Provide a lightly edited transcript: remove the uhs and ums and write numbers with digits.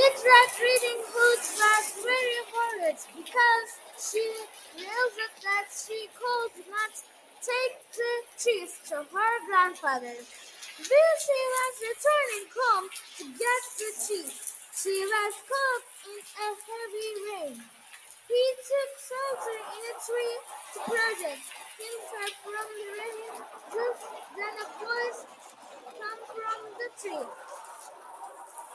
tried reading books was very worried because she realized that she could not take the cheese to her grandfather. While she was returning home to get the cheese, she was caught in a heavy rain. He took shelter in a tree to protect himself from the rain. Just then a voice came from the tree.